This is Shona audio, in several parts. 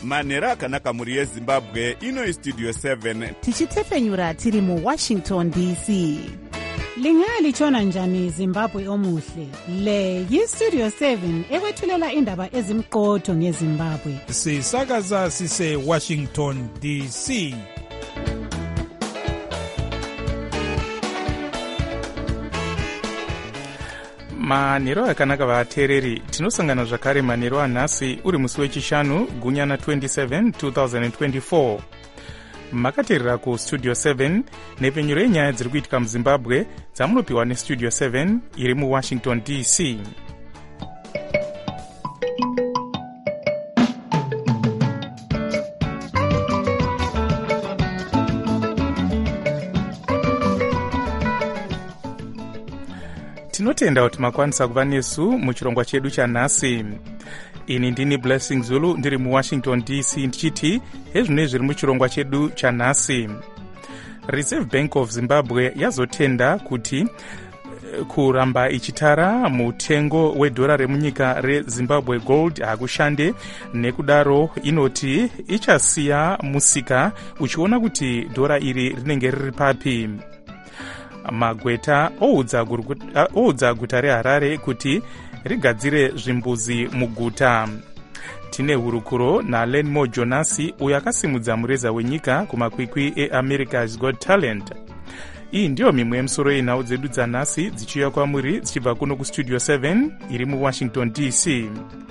manhero akanaka mhuri yezimbabwe. Ino Studio 7 tichitefenyura tiri muWashington DC. Lingalitshona njani Zimbabwe omuhle? Le yiStudio 7 ekwethulela indaba ezimqotho ngeZimbabwe. Sisakaza sise Washington DC. Manhero akanaka vateereri, tinosangana zvakare manhero anhasi uri musi wechishanu gunyana 27 2024. Makateerera kuStudio 7 nepfenyuro yenyaya dziri kuitika muZimbabwe dzamunopiwa neStudio 7 iri muWashington DC. Tinotenda kuti makwanisa kuva nesu muchirongwa chedu chanhasi. Ini ndini Blessing Zulu ndiri muWashington DC ndichiti hezvinoi zviri muchirongwa chedu chanhasi. Reserve Bank of Zimbabwe yazotenda kuti kuramba ichitara mutengo wedhora remunyika reZimbabwe Gold hakushande, nekudaro inoti ichasiya musika uchiona kuti dhora iri rinenge riri papi. Magweta oudza guta reHarare kuti rigadzire zvimbuzi muguta. Tine hurukuro naLenmore Jonasi uyo akasimudza mureza wenyika kumakwikwi eAmerica's Got Talent. Iyi ndiyo mimwe yemisoro yenhau dzedu dzanhasi dzichiuya kwamuri dzichibva kuno kuStudio 7 iri muWashington DC.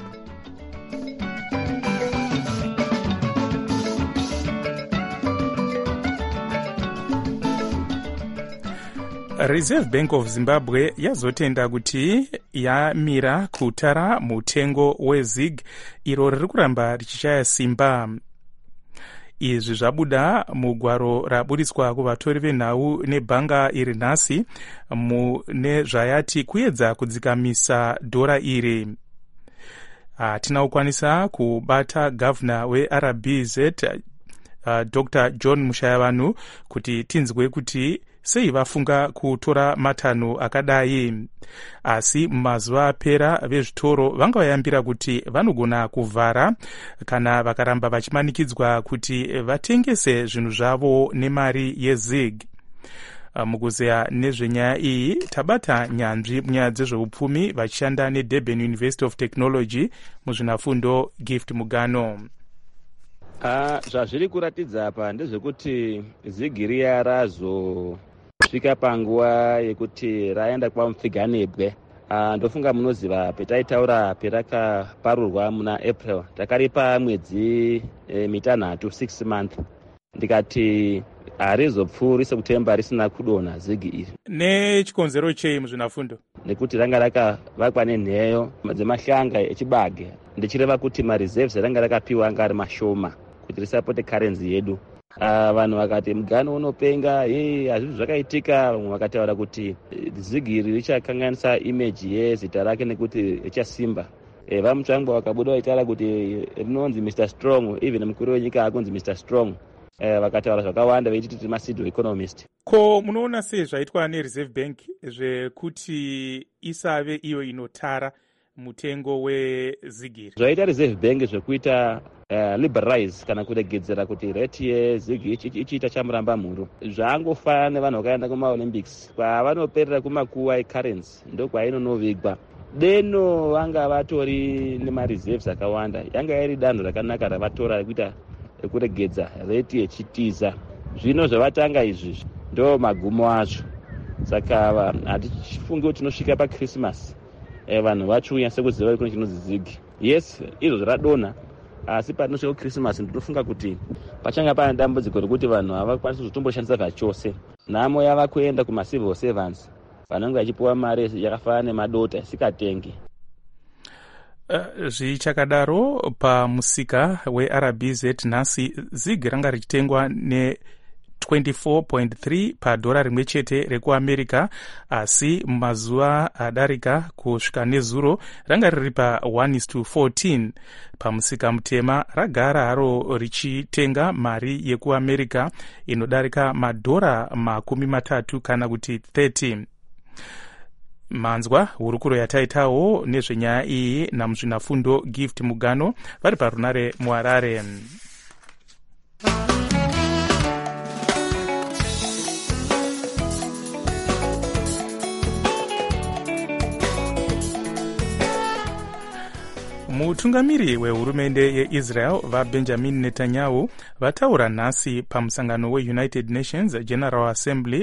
Reserve Bank of Zimbabwe yazotenda kuti yamira kutara mutengo weZig iro riri kuramba richishaya simba. Izvi zvabuda mugwaro rabudiswa kuvatori venhau nebhanga iri nhasi mune zvayati kuedza kudzikamisa dhora iri. Hatina kukwanisa kubata gavana weRBZ Dr. John Mushayavanhu kuti tinzwe kuti sei vafunga kutora matanho akadai. Asi mumazuva apera vezvitoro vanga vayambira kuti vanogona kuvhara kana vakaramba vachimanikidzwa kuti vatengese zvinhu zvavo nemari yeZig. Mukuzeya nezvenyaya iyi tabata nyanzvi munyaya dzezveupfumi vachishanda neDurban University of Technology muzvinafundo Gift Mugano. Zvazviri kuratidza apa ndezvekuti Zig riya razosvika panguva yekuti raenda kwamupfiganebwe. Ndofunga munoziva petaitaura perakaparurwa muna April takaripa mwedzi mitanhatu 6 month. Ndikati harizopfuuri September risina kudonha Zig iri. Nechikonzero chei muzvinafundo? Nekuti ranga rakavakwa nenheyo dzemahlanga echibage. Ndichireva kuti mareserves ranga rakapiwa anga ari mashoma kuti risapote currency yedu. Vanhu vakati mugano unopenga, hazvizvi zvakaitika. Vamwe vakataura kuti Zig iri richakanganisa image yezita rake nekuti richasimba. Vamutsvangwa vakabuda vaitaura kuti rinonzi Mr. Strong, even mukuru wenyika akunzi Mr. Strong. Vakataura zvakawanda vechiti tiri mapseudo economist. Ko munoona sei zvaitwa neReserve Bank zvekuti isave iyo inotara mutengo weZig iri? Zvaita Reserve Bank zvekuita liberalize kana kuregedzera kuti rate yeZig ichiita chamuramba mhuru. Zvaangofanana nevanhu vakaenda kumaOlympics kwavanoperera kumakuwa ecurrency ndokwainonovigwa. Deno vanga vatori nemareserves akawanda. Yanga iri danho rakanaka ravatora kuita kuregedza rate yechitiza. Zvino zvavatanga izvi ndo magumo azvo. Saka hatifungi kuti tinosvika paChristmas vanhu vachiuya sekuziva kuti chinonzi Zig. Yes, izvo zvaradonha, asi patinosvika kuChristmas ndinofunga kuti pachanga pane dambudziko rekuti vanhu havakwanisi kuzotomboshandisa zvachose. Nhamo yava kuenda kumacivil servants vanenge vachipiwa mari yakafanana nemadota isikatengi. Zvichakadaro pamusika weRBZ nhasi Zig ranga richitengwa ne 24.3 padhora rimwe chete rekuAmerica, asi mumazuva adarika kusvika nezuro ranga riri pa 1:14. Pamusika mutema ragara haro richitenga mari yekuAmerica inodarika madhora 30 kana kuti 30. manzwa hurukuro yataitawo nezvenyaya iyi namuzvinafundo Gift Mugano vari parunare muHarare. Mutungamiri wehurumende yeIsrael vaBenjamin Netanyahu vataura nhasi pamusangano weUnited Nations General Assembly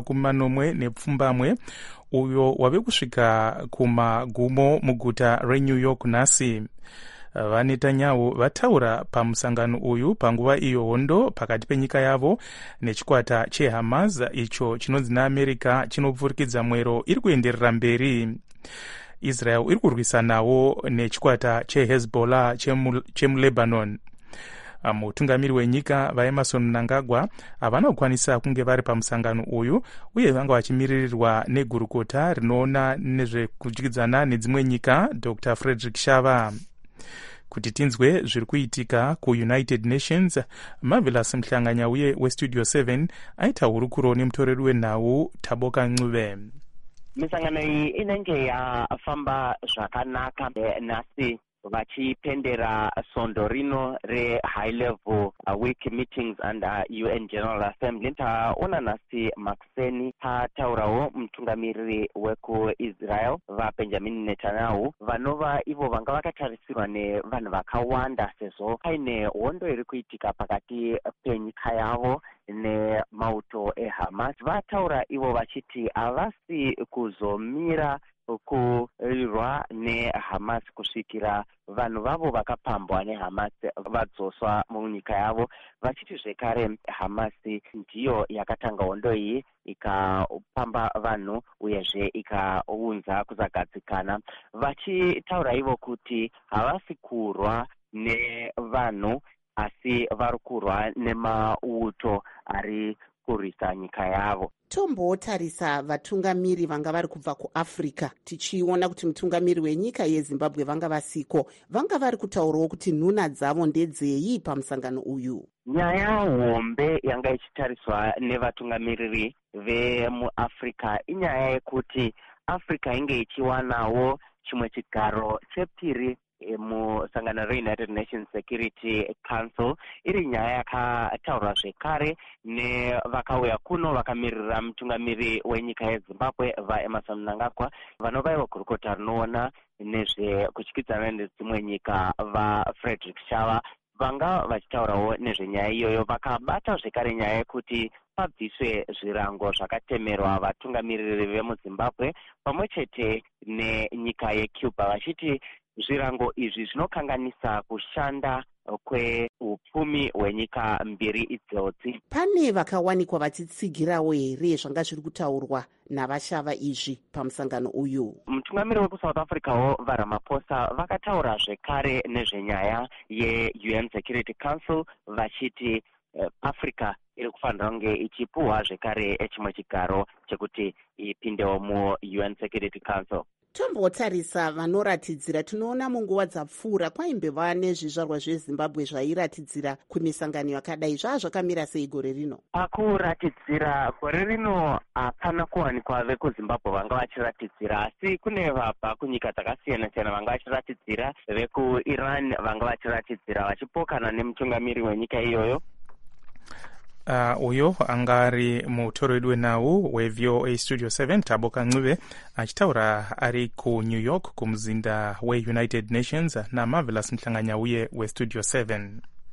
wechi40 uyo wave kusvika kumagumo muguta reNew York nhasi. VaNetanyahu vataura pamusangano uyu panguva iyo hondo pakati penyika yavo nechikwata cheHamas icho chinonzi naAmerica chinopfurikidza mwero iri kuenderera mberi. Israel iri kurwisanawo nechikwata cheHezbollah chemuLebanon. Mutungamiri wenyika vaEmerson Mnangagwa havana kukwanisa kunge vari pamusangano uyu uye vanga vachimiririrwa negurukota rinoona nezvekudyidzana nedzimwe nyika Dr. Frederick Shava. Kuti tinzwe zviri kuitika kuUnited Nations, Marvelous Mhlanganyauye weStudio 7 aita hurukuro nemutoreri wenhau Taboka Ncube. Misangano iyi inenge yafamba zvakanaka nhasi vachipendera sondo rino re-high level week meetings under UN General Assembly. Taona nhasi Makseni pataurawo mutungamiriri wekuIsrael vaBenjamin Netanyahu vanova ivo vanga vakatarisirwa nevanhu vakawanda sezvo paine hondo iri kuitika pakati penyika yavo nemauto eHamas. Vataura ivo vachiti havasi kuzomira kurirwa neHamas kusvikira vanhu vavo vakapambwa neHamas vadzoswa munyika yavo. Vachiti zvekare Hamas ndiyo yakatanga hondo iyi ikapamba vanhu uyezve ikaunza kusagadzikana. Vachitaura ivo kuti havasi kurwa nevanhu asi vari kurwa nemauto ari kurwisa nyika yavo. Tombotarisa vatungamiri vanga vari kubva kuAfrica tichiona kuti mutungamiri wenyika yeZimbabwe vanga vasiko, vanga vari kutaurawo kuti nhuna dzavo ndedzei pamusangano uyu. Nyaya hombe yanga ichitariswa nevatungamiriri vemuAfrica inyaya yekuti Africa inge ichiwanawo chimwe chigaro chepiri musangano reUnited Nations Security Council. Iri nyaya yakataurwa zvekare nevakauya kuno vakamirira mutungamiri wenyika yeZimbabwe vaEmerson Mnangagwa vanovaiwa gurukota rinoona nezvekudyidzana nedzimwe nyika vaFrederick Shava vanga vachitaurawo nezvenyaya iyoyo. Vakabata zvekare nyaya yekuti pabviswe zvirango zvakatemerwa vatungamiriri vemuZimbabwe pamwe chete nenyika yeCuba vachiti zvirango izvi zvinokanganisa kushanda kweupfumi hwenyika mbiri idzodzi. Pane vakawanikwa vachitsigirawo here zvanga zviri kutaurwa navashava izvi pamusangano uyu? Mutungamiri wekuSouth Africawo vaRamaphosa vakataura zvekare nezvenyaya yeUN Security Council vachiti Africa iri kufanira kunge ichipuhwa zvekare chimwe chigaro chekuti ipindewo muUN Security Council. Tombotarisa vanoratidzira, tinoona munguva dzapfuura kwaimbeva nezvizvarwa zveZimbabwe zvairatidzira kumisangano yakadai. Zvazvakamira sei gore rino? Pakuratidzira gore rino hapana kuwanikwa vekuZimbabwe vanga vachiratidzira, asi kune vabva kunyika dzakasiyana siyana vanga vachiratidzira. VekuIran vanga vachiratidzira vachipokana nemutungamiri wenyika iyoyo. Uyo angari mutoreri wenhau weVOA Studio 7 Taboka Ncube achitaura ari kuNew York kumuzinda weUnited Nations naMarvelous Mhlanganyauye weStudio 7.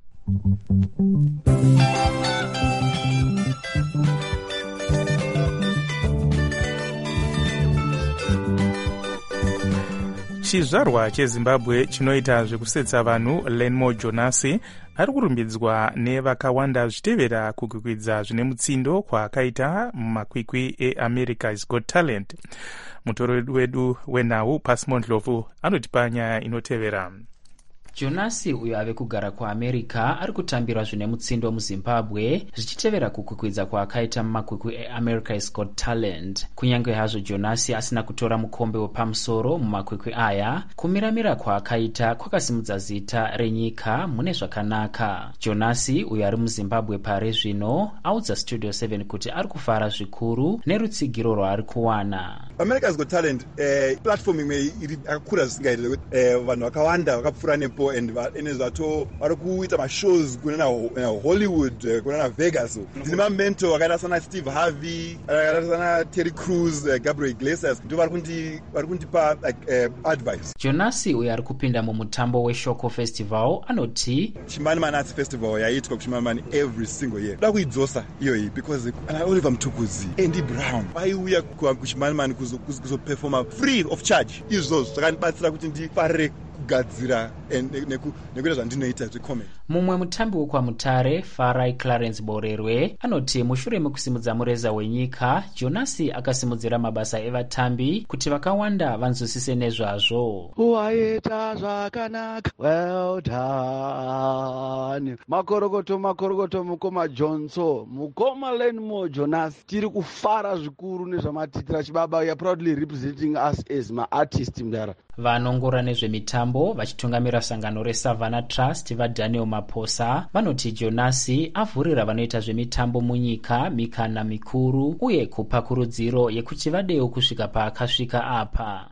Chizvarwa cheZimbabwe chinoita zvekusetsa vanhu Lenmo Jonasi ari kurumbidzwa nevakawanda zvichitevera kukwikwidza zvine mutsindo kwaakaita mumakwikwi eAmerica's Got Talent. Mutoreri wedu wenhau Pasmon Ndlovu anotipa nyaya inotevera. Jonasi uyo ave kugara kuamerica ari kutambira zvine mutsindo muzimbabwe zvichitevera kukwikwidza kwaakaita mumakwikwi eAmerica's Got Talent. Kunyange hazvo Jonasi asina kutora mukombe wepamusoro mumakwikwi aya, kumiramira kwaakaita kwakasimudza zita renyika mune zvakanaka. Jonasi uyo ari muzimbabwe pari zvino audza Studio 7 kuti ari kufara zvikuru nerutsigiro rwaari kuwana. America's Got Talent platform imwe yakakura zvisingaite kuti vanhu vakawanda vakapfuura nepo and zvato vari kuita mashows kunana Hollywood kunana Vegas. Ndine mamento vakaita sana Steve Harvey, vakaita sana Terry Crews, Gabriel Iglesias ndo vari kundipa advice. Jonasi uyo ari kupinda mumutambo weShoko Festival anoti Chimanimani Arts Festival yaitwa kuChimanimani every single year. Kuda kuidzosa iyoyi because Oliver Mtukudzi, Andy Brown vaiuya kuChimanimani kuzoperforma free of charge. Izvo zvakandibatsira kuti ndifarire kugadzira nekuita zvandinoita zvecomedy. Mumwe mutambi wekwaMutare Farai Clarence Borerwe anoti mushure mekusimudza mureza wenyika, Jonasi akasimudzira mabasa evatambi kuti vakawanda vanzwisise nezvazvo. Waita zvakanaka, well done. Makorokoto mukoma Johnson, mukoma Lenmo Jonasi. Tiri kufara zvikuru nezvamatitira chibaba. You are proudly representing us as my artist mdara. Vanongora nezvemitambo vachitungamira sangano reSavannah Trust vaDaniel Maposa vanoti Jonasi avhurira vanoita zvemitambo munyika mikana mikuru uye kupa kurudziro yekuti vadewo kusvika paakasvika apa.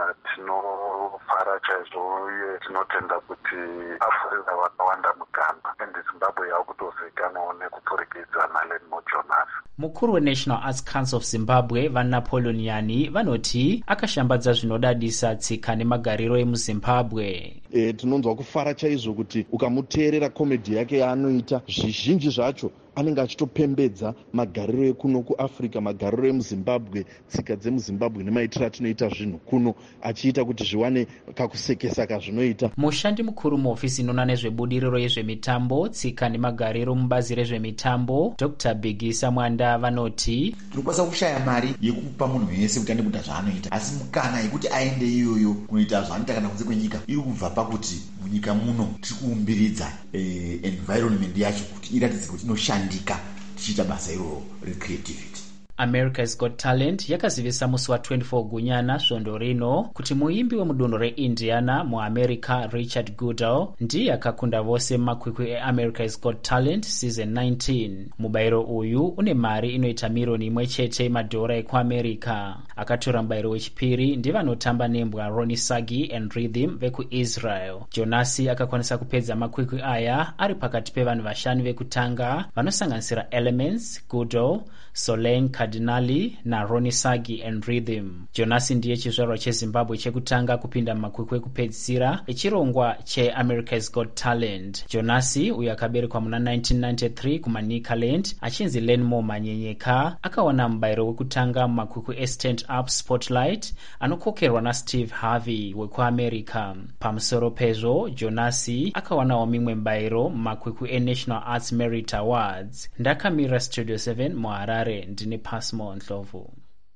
Tinofara chaizvo uye tinotenda kuti avhurira vakawanda mugamba ende Zimbabwe yakutozivikanwawo nekupfurikidza naLenmo Jonasi. Mukuru weNational Arts Council of Zimbabwe vaNapoleon Yani vanoti akashambadza zvinodadisa tsika nemagariro emuZimbabwe. Tinonzwa kufara chaizvo kuti ukamuteerera komedi yake yaanoita zvizhinji zvacho anenge achitopembedza magariro ekuno kuAfrica, magariro emuZimbabwe, tsika dzemuZimbabwe nemaitiro atinoita zvinhu kuno, achiita kuti zviwane kakusekesa kazvinoita. Mushandi mukuru muofisi inoona nezvebudiriro yezvemitambo, tsika nemagariro mubazi rezvemitambo, Dr. Bigisa Mwanda vanoti tinokwanisa kushaya mari yekupa munhu wese kuti aende kuita zvaanoita, asi mukana yekuti aende iyoyo kunoita zvaanoita kana kunze kwenyika iri kubva pakuti munyika muno tiri kuumbiridza environment yacho kuti iratidze kuti inoshandika tichiita basa iroro recreativity. America's Got Talent yakazivisa musi wa 24 Gunyana svondo rino kuti muimbi wemudunhu reIndiana muAmerica Richard Goodall ndiye akakunda vose mumakwikwi eAmerica's Got Talent season 19. Mubayiro uyu une mari inoita milioni 1 yemadhora ekuAmerica. Akatora mubayiro wechipiri ndivanotamba nembwa Ronnie Sagi and Rhythm vekuIsrael. Jonasi akakwanisa kupedza makwikwi aya ari pakati pevanhu vashanu vekutanga vanosanganisira Elements, Goodall, Solange Cardinali na Ronnie Sagi and Rhythm. Jonasi ndiye chizvarwa cheZimbabwe chekutanga kupinda mumakwikwi ekupedzisira echirongwa cheAmerica's Got Talent. Jonasi uyo akaberekwa muna 1993 kuManicaland achinzi Lenmo Manyenyeka akawana mubayiro wekutanga mumakwikwi eStand Up Spotlight anokokerwa naSteve Harvey wekuAmerica. Pamusoro pezvo Jonasi akawanawo mimwe mubayiro mumakwikwi eNational Arts Merit Awards. Ndakamira Studio 7 muHarare ndine Pasmo Ndlovu.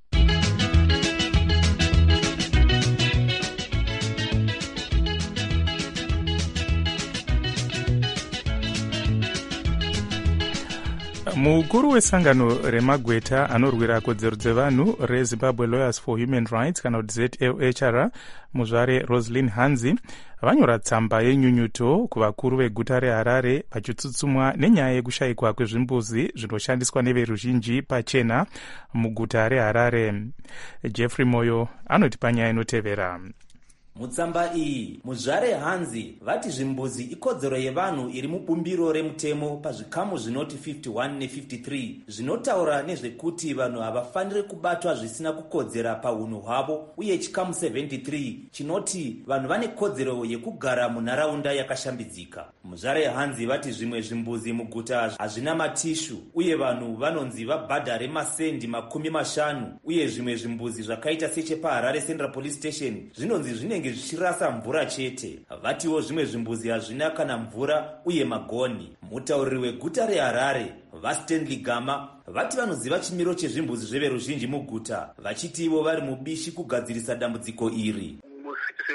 Mukuru wesangano remagweta anorwira kodzero dzevanhu reZimbabwe Lawyers for Human Rights kana kuti ZLHR muzvare Roslyn Hanzi vanyora tsamba yenyunyuto kuvakuru veguta reHarare vachitsutsumwa nenyaya yekushayikwa kwezvimbuzi zvinoshandiswa neveruzhinji pachena muguta reHarare. Jeffrey Moyo anoti panyaya inotevera. Mutsamba iyi muzvare Hanzi vati zvimbuzi ikodzero yevanhu iri mubumbiro remutemo pazvikamu zvinoti 51 ne53 zvinotaura nezvekuti vanhu havafaniri kubatwa zvisina kukodzera paunhu hwavo, uye chikamu 73 chinoti vanhu vane kodzero yekugara munharaunda yakashambidzika. Muzvare Hanzi vati zvimwe zvimbuzi muguta hazvina matishu uye vanhu vanonzi vabhadhare masendi 50, uye zvimwe zvimbuzi zvakaita sechepaHarare Central Police Station zvinonzi zvinenge zvichirasa mvura chete. Vatiwo zvimwe zvimbuzi hazvina kana mvura uye magoni. Mutauriri weguta reHarare vaStanley Gama vati vanoziva chimiro chezvimbuzi zveveruzhinji muguta, vachitiwo vari mubishi kugadzirisa dambudziko iri. Musiti senga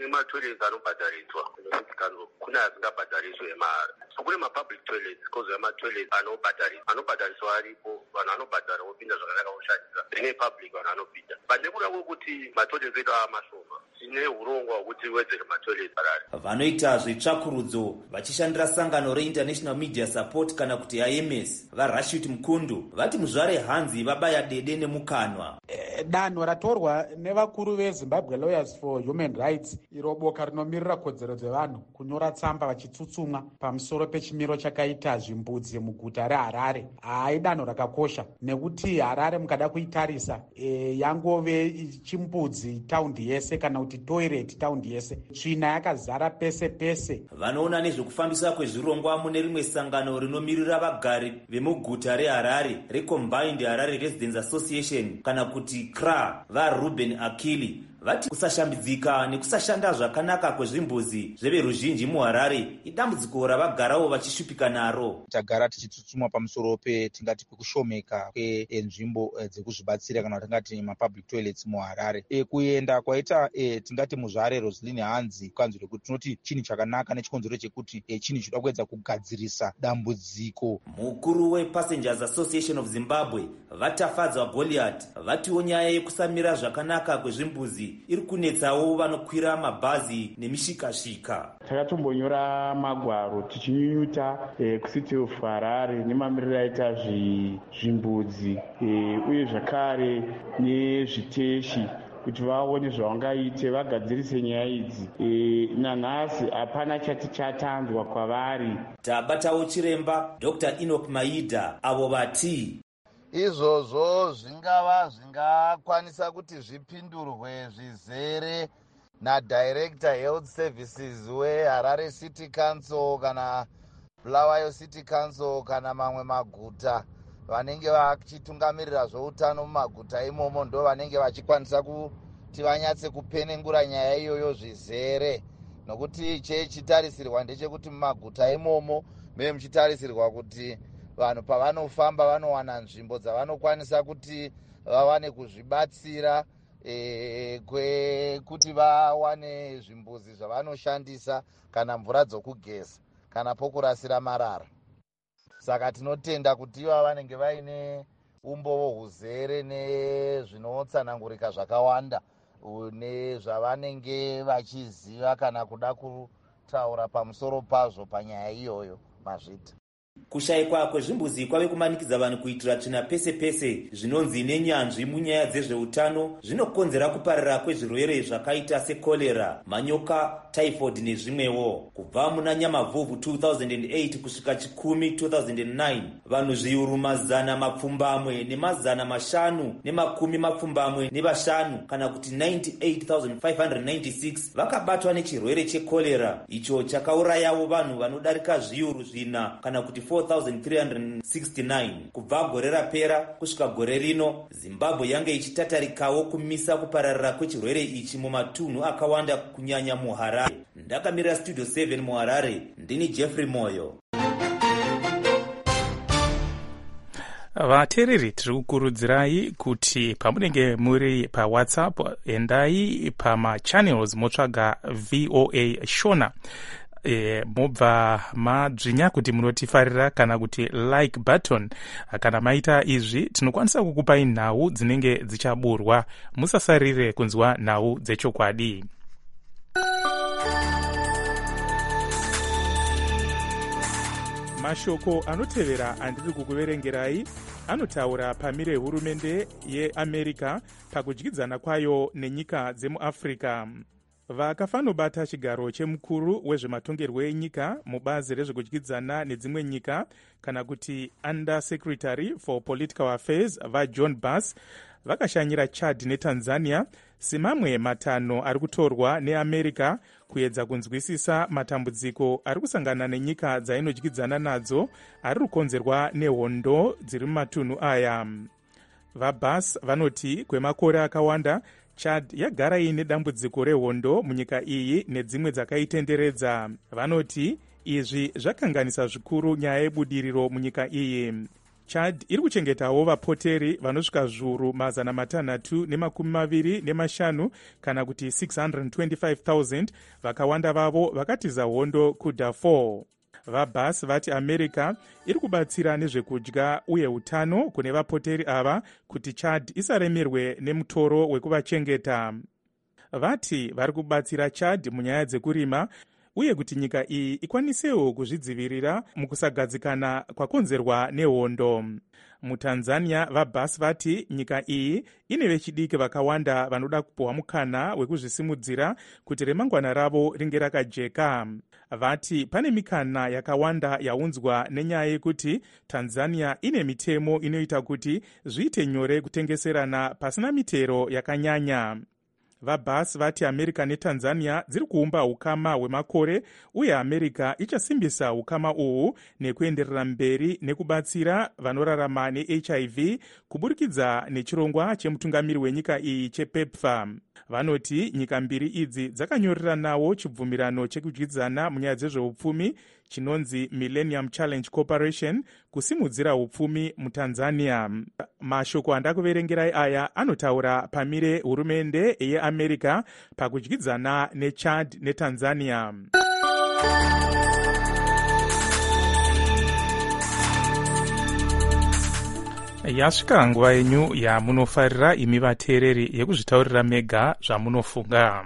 matoilets anobhadhariswa city council, kune asingabhadhariswe emahara. So kune mapublic toilets kozo matoilets anobhadhariswa aripo, vanhu anobhadhara vopinda zvakanaka voshandisa. Rine public vanhu anopinda. But nekuda kwekuti matoilets edu amashoma, tine urongwa hwekuti wedzere matoilets Harare. Vanoita zvetsvakurudzo vachishandira sangano reInternational Media Support kana kuti IMS vaRashid Mkundu vati muzvare hanzi vabaya dede nemukanwa. Danho ratorwa nevakuru veZimbabwe Lawyers for Human Rights, iro boka rinomirira kodzero dzevanhu, kunyora tsamba vachitsutsumwa pamusoro pechimiro chakaita zvimbudzi muguta reHarare. Idanho rakakosha nekuti Harare mukada kuitarisa yangove chimbudzi taundi yese kana kuti toilet taundi yese. Tsvina yakazara pese pese. Vanoona nezvekufambisa kwezvirongwa mune rimwe sangano rinomirira vagari vemuguta reHarare reCombined Harare Residents Association kana kuti CRA vaRuben Akili vati kusashambidzika nekusashanda zvakanaka kwezvimbuzi zveveruzhinji muHarare idambudziko ravagarawo vachishupika naro. Tagara tichitsutsumwa pamusoro tingati kwekushomeka kwenzvimbo dzekuzvibatsira kana tingati mapublic toilets muHarare. Kuenda kwaita tingati muzvare Roslyn Hanzi kukanzwa kuti tinoti chini chakanaka nechikonzero chekuti chini chinoda kuedza kugadzirisa dambudziko. Mukuru wePassengers Association of Zimbabwe vatafadzwa Goliath vatiwo nyaya yekusamira zvakanaka kwezvimbuzi iri kunetsawo vanokwira mabhazi nemishikashika. Takatombonyora magwaro tichinyunyuta kucity of Harare nemamiriro aita zvimbudzi uye zvakare nezviteshi kuti vaone zvavangaite vagadzirise nyaya idzi. Nanhasi hapana chati chatanzwa kwavari. Tabatawo chiremba Dr. Enoch Maida avo vati izvozvo zvingakwanisa kuti zvipindurwe zvizere naDirector Health Services weHarare City Council kana Bulawayo City Council kana mamwe maguta vanenge vachitungamirira zveutano mumaguta imomo, ndo vanenge vachikwanisa kuti vanyatse kupenengura nyaya iyoyo zvizere, nokuti chitarisirwa ndechekuti mumaguta imomo meye muchitarisirwa kuti vanhu pavanofamba vanowana nzvimbo dzavanokwanisa kuti vawane kuzvibatsira kwekuti vawane zvimbuzi zvavanoshandisa kana mvura dzokugeza kana pokurasira marara. Saka tinotenda kuti iva vanenge vaine umbovo huzere nezvinotsanangurika zvakawanda nezvavanenge vachiziva kana kuda kutaura pamusoro pazvo panyaya iyoyo mazvita. Kushayikwa kwezvimbuzi kwave kumanikidza vanhu kuitira tsvina pese pese zvinonzi nenyanzvi munyaya dzezveutano zvinokonzera kuparira kwezvirwere zvakaita sekolera, manyoka, typhoid nezvimwewo. Kubva muna Nyamavhuvhu 2008 kusvika Chikumi 2009 vanhu zviuru mazana mapfumbamwe nemazana mashanu nemakumi mapfumbamwe nevashanu kana kuti 98,596 vakabatwa nechirwere chekolera, icho chakaurayawo vanhu vanodarika zviuru zvina kana kuti 4,369. Kubva gore rapera kusvika gore rino Zimbabwe yange ichitatarikawo kumisa kupararira kwechirwere ichi mumatunhu akawanda kunyanya muHarare. Ndakamirira Studio 7 muHarare, ndini Jeffrey Moyo. Vateereri, tiri kukurudzirai kuti pamunenge muri paWhatsApp endai pamachannels motsvaga VOA Shona. Mobva madzvinya kuti munotifarira kana kuti like button. Kana maita izvi tinokwanisa kukupai nhau dzinenge dzichaburwa. Musasarire kunzwa nhau dzechokwadi. Mashoko anotevera andiri kukuverengerai anotaura pamire hurumende yeAmerica pakudyidzana kwayo nenyika dzemuAfrica. Vakafanobata chigaro chemukuru wezvematongerwo enyika mubazi rezvekudyidzana nedzimwe nyika kana kuti Under Secretary for Political Affairs vaJohn Bass vakashanyira Chad neTanzania semamwe matanho ari kutorwa neAmerica kuedza kunzwisisa matambudziko ari kusangana nenyika dzainodyidzana nadzo ari kukonzerwa nehondo dziri mumatunhu aya. VaBass vanoti kwemakore akawanda Chad yagara ine dambudziko rehondo munyika iyi nedzimwe dzakaitenderedza. Vanoti izvi zvakanganisa zvikuru nyaya yebudiriro munyika iyi. chad iri kuchengetawo vapoteri vanosvika zviuru 625 kana kuti 625,000 vakawanda vavo vakatiza hondo kudarfur. vabas vati america iri kubatsira nezvekudya uye utano kune vapoteri ava kuti chad isaremerwe nemutoro wekuvachengeta. vati vari kubatsira chad munyaya dzekurima uye kuti nyika iyi ikwanisewo kuzvidzivirira mukusagadzikana kwakonzerwa nehondo. mutanzania vabas vati nyika iyi ine vechidiki vakawanda vanoda kupiwa mukana wekuzvisimudzira kuti remangwana ravo ringe rakajeka. vati pane mikana yakawanda yaunzwa nenyaya yekuti tanzania ine mitemo inoita kuti zviite nyore kutengeserana pasina mitero yakanyanya. vabas vati america netanzania dziri kuumba ukama hwemakore uye america ichasimbisa ukama uhu nekuenderera mberi nekubatsira vanorarama nehiv kuburikidza nechirongwa chemutungamiri wenyika iyi chepepfa. vanoti nyika mbiri idzi dzakanyoreranawo chibvumirano chekudyidzana munyaya dzezveupfumi chinonzi Millennium Challenge Corporation kusimudzira upfumi mutanzania. mashoko andakuverengerai aya anotaura pamire hurumende yeamerica pakudyidzana nechad netanzania. yasvika nguva yenyu yamunofarira imi vateereri yekuzvitaurira mega zvamunofunga.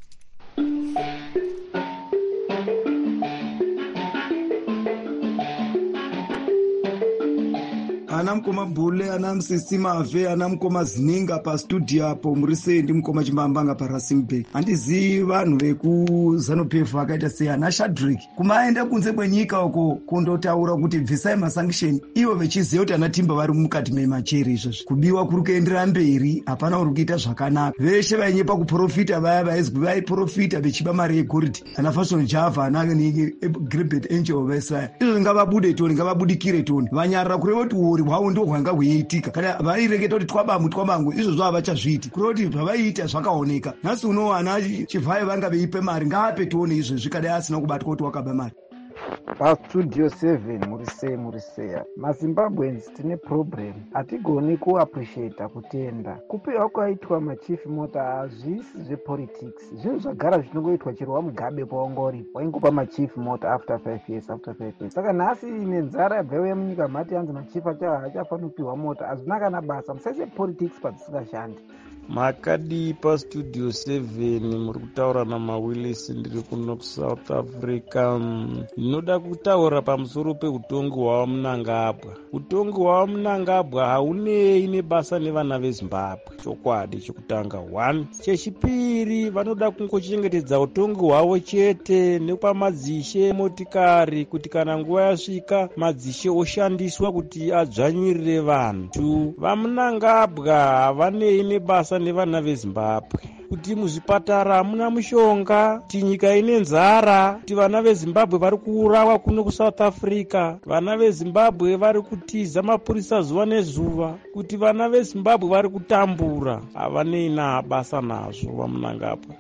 ana mukoma bhule, ana musisi mavhe, ana mukoma zininga pastudio apo muri sei, ndi mukoma chimbambanga paracing bay. handizivi vanhu vekuzanupf vakaita sei ana Shadrack kumaenda kunze kwenyika uko kundotaura kuti bvisai masanction, ivo vechiziva kuti ana Timba vari mukati memacheri. izvozvo kubiwa kuri kuendera mberi, hapana uri kuita zvakanaka. veshe vainyepa kuprofita vaya vaizwi vaiprofita vechiba mari yegoridhe, ana Fashion Java, ana Gilbert Angel vesaya. izvo ngavabude toni, ngavabudikire toni, vanyarira kureva kuti uri hwavo ndo hwanga hweiitika. kana vaireketa kuti twabangu izvozvo havachazviiti, kureva kuti zvavaiita zvakaoneka. nhasi unowo ana Chivhayo vanga veipe mari, ngaape tione izvo zvikadai asina kubatwa kuti wakaba mari. pastudio 7 muri seya mazimbabweans tine problem, hatigoni kuappreciata kutenda kupiwa kwaitwa machief mota hazvisi zvepolitics, zvinhu zvagara zvinongoitwa chero wamugabe paungori waingopa machief mota after 5 years. saka nhasi nenzara yabveyo munyika mati hanzi machief achafanira kupiwa mota, hazvina kana basa, musaise politics padzisingashandi. makadi pastudio 7 muri kutaura namawillis, ndiri kuno kusouth africa. ndinoda kutaura pamusoro peutongi hwava munangabwa. utongi hwava munangabwa haunei nebasa nevana vezimbabwe, chokwadi chekutanga 1. chechipiri vanoda kungochengetedza utongi hwavo chete nepamadzishe motikari, kuti kana nguva yasvika madzishe oshandiswa kuti adzvanyirire vanhu. 2. vamunangabwa havanei nebasa nevana vezimbabwe, kuti muzvipatara hamuna mushonga, kuti nyika ine nzara, kuti vana vezimbabwe vari kuurawa kuno kusouth africa, vana vezimbabwe vari kutiza mapurisa zuva nezuva, kuti vana vezimbabwe vari kutambura. havanei nabasa nazvo vamunangabwa.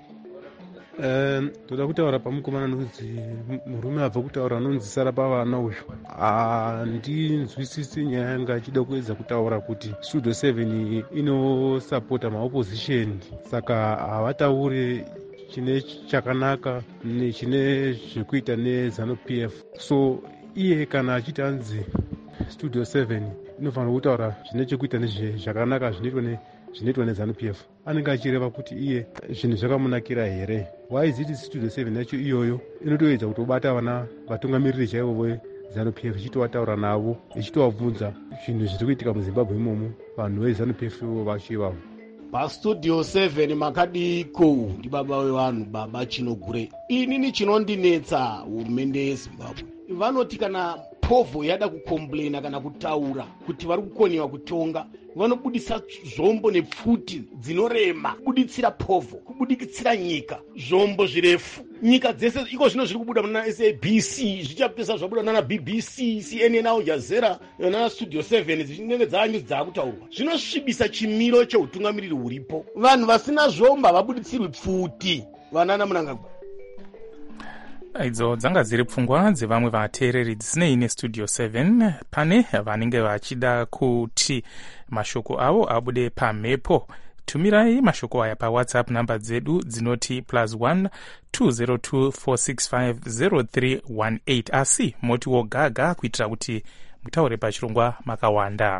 toda kutaura pamukomana nokudzi murume abva kutaura anonzisara pavana uyu. handinzwisisi nyaya yanga achida kuedza kutaura kuti studio 7 inosapota maopposition, saka havataure chine chakanaka nechine zvekuita neZANU-PF. so iye kana achiti anzi studio 7 inofanira kutaura zvine chekuita nezvakanaka zvinoitwa neZANU-PF, anenge achireva kuti iye zvinhu zvakamunakira here. waiziti studio 7 yacho iyoyo inotoedza kutobata vana vatungamiriri chaivo veZANU-PF, ichitovataura navo, ichitovabvunza zvinhu zviri kuitika muzimbabwe imomo, vanhu veZANU-PF vacho ivavo. pastudio 7 makadiko ndi baba wevanhu, baba Chinogure. inini chinondinetsa hurumende yezimbabwe, vanoti kana povho yada kukomplaina kana kutaura kuti vari kukoniwa kutonga, vanobudisa zvombo nepfuti dzinorema kubuditsira povho, kubudikitsira nyika, zvombo zvirefu. nyika dzese iko zvino zviri kubuda muna SABC, zvichapesa zvabuda nana BBC, CNN, Al Jazeera nana studio 7 dzichinenge dzanyu dzakutaurwa. zvinosvibisa chimiro cheutungamiriri huripo. vanhu vasina zvombo havabuditsirwi pfuti. vanana munangagwa. idzo dzanga dziri pfungwa dzevamwe vateereri dzisinei nestudio 7 pane vanenge vachida kuti mashoko avo abude pamhepo. Tumirai mashoko aya pawhatsapp namba dzedu dzinoti +1 202 465 0318 asi motiwo gaga kuitira kuti mutaure pachirongwa makawanda.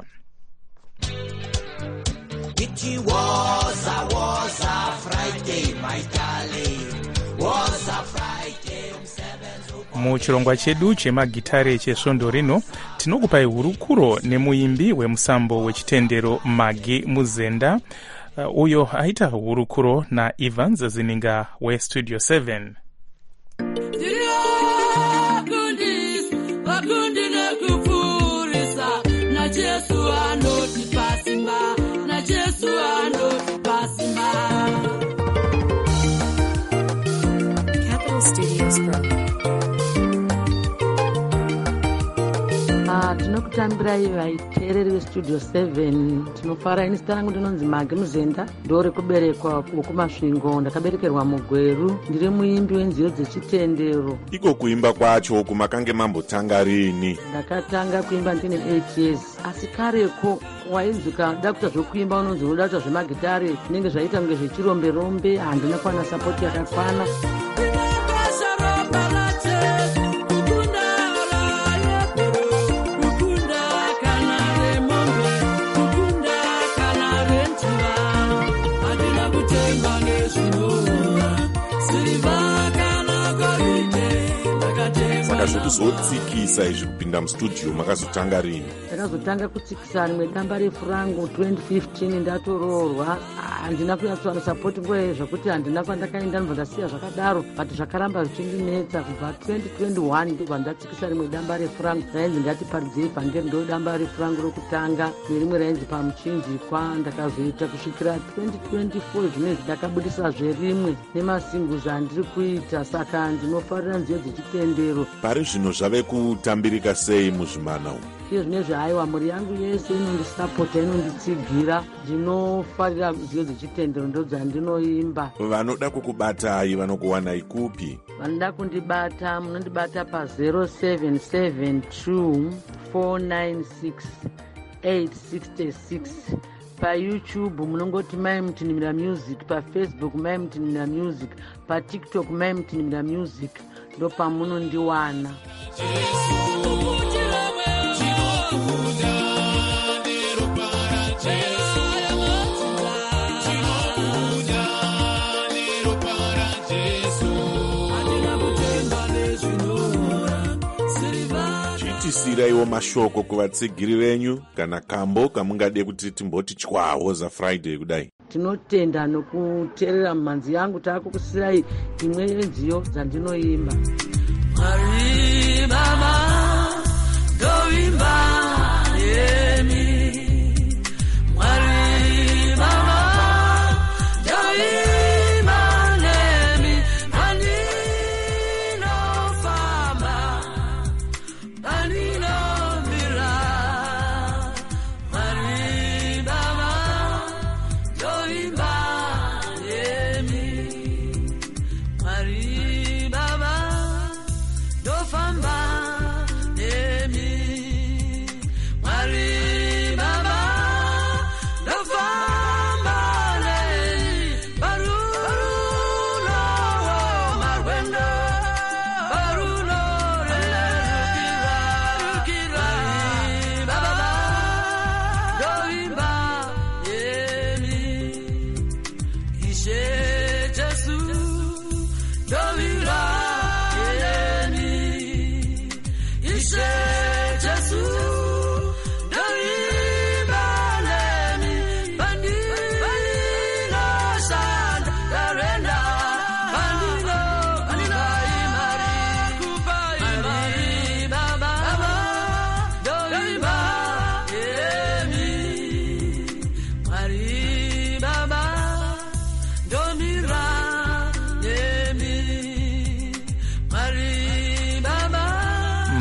It was a Friday, my darling. Was a Friday. Muchirongwa chedu chemagitare chesvondo rino tinokupai hurukuro nemuimbi wemusambo wechitendero Magi Muzenda uyo aita hurukuro naEvans Zininga weStudio 7. Capital Studios Pro. Tinokutambirai vaiteereri veStudio 7. Tinofara. Ini zita rangu ndinonzi Magi Muzenda, ndori kuberekwa kumasvingo. Ndakaberekerwa muGweru. Ndiri muimbi wenziro dzechitendero. Iko kuimba kwacho kumakange mambotanga rini? Ndakatanga kuimba ndine 8 years. Asi kareko wainzika da kuita zvokuimba unonzi unoda kuita zvemagitare zvinenge zvaita kunge zvechirombe-rombe. Handina kuwana sapoti yakakwana. Saka zvekuzotsikisa izvi kupinda mustudio makazotanga rini? Ndakazotanga kutsikisa rimwe damba refu rangu 2015 ndatoroorwa. Handina kunyatsowana sapoti nguva iyo zvokuti handina kwandakaenda ndobva ndasiya zvakadaro, but zvakaramba zvichindinetsa. Kubva 2021 ndobva ndatsikisa rimwe damba refu rangu rainzi Ngatiparidzei Vhangeri, ndo damba refu rangu rokutanga, nerimwe rainzi Pamuchinjikwa. Ndakazoita kusvikira 2024 zvinezvi ndakabudisazve rimwe nemasingles andiri kuita. Saka ndinofarira nziyo dzechitendero. Pari zvino zvave kutambirika sei muzvimana umu? Iyo zvinezvi haiwa mhuri yangu yese inondisapota, inonditsigira. Ndinofarira nziyo dzechitendero ndo dzandinoimba. Vanoda kukubatai vanokuwanai kupi? Vanoda kundibata munondibata pa0772 496 866. PaYouTube munongoti Mai Mutinimira Music, paFacebook Mai Mutinimira Music, paTikTok Mai Mutinimira Music. Ndo pamunondiwana. Chitisiraiwo mashoko kuvatsigiri venyu kana kambo kamungade kuti timboti chwahoza Friday kudai. Tinotenda nokuteerera mumanzi yangu taakukusirai imwe yenziyo dzandinoimba. Mwari Baba ndoimba nemi, Mwari Baba ndoimba nemi, pandinofamba pandinomira. Mwari Baba ndoimba nemi, Mwari Baba ndofamba nemi.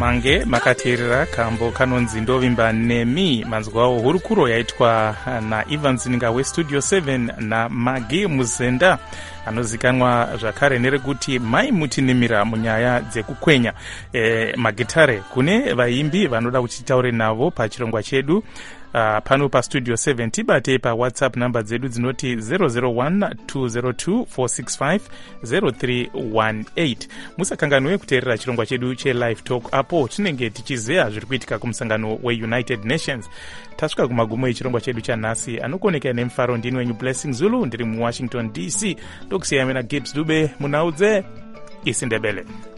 mange makateerera kambo kanonzi ndovimba nemi. manzwawo hurukuro yaitwa naEvans Ninga westudio 7 naMagi Muzenda anozikanwa zvakare nerekuti mai mutinimira munyaya dzekukwenya magitare. kune vaimbi vanoda kuti taure navo pachirongwa chedu pano pastudio 7 tibate pawhatsapp namba dzedu dzinoti 0012024650318. musakanganwe kuteerera chirongwa chedu chelive talk apo tinenge tichizeya zviri kuitika kumusangano weunited nations. tasvika kumagumo echirongwa chedu chanhasi. anokoneka nemufaro ndini wenyu Blessing Zulu ndiri muwashington DC. ndokusiyamena Gibbs Dube munaudze isindebele.